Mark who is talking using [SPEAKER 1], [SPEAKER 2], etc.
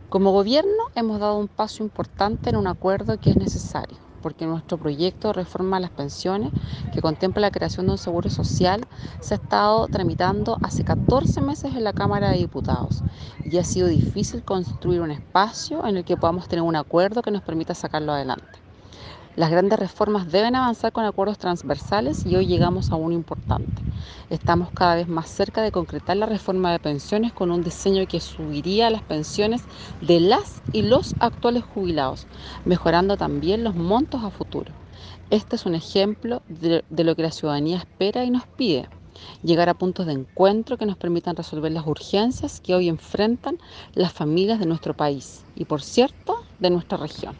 [SPEAKER 1] Como gobierno hemos dado un paso importante en un acuerdo que es necesario, porque nuestro proyecto de reforma a las pensiones, que contempla la creación de un seguro social, se ha estado tramitando hace 14 meses en la Cámara de Diputados y ha sido difícil construir un espacio en el que podamos tener un acuerdo que nos permita sacarlo adelante. Las grandes reformas deben avanzar con acuerdos transversales y hoy llegamos a uno importante. Estamos cada vez más cerca de concretar la reforma de pensiones con un diseño que subiría las pensiones de las y los actuales jubilados, mejorando también los montos a futuro. Este es un ejemplo de lo que la ciudadanía espera y nos pide. Llegar a puntos de encuentro que nos permitan resolver las urgencias que hoy enfrentan las familias de nuestro país y, por cierto, de nuestra región.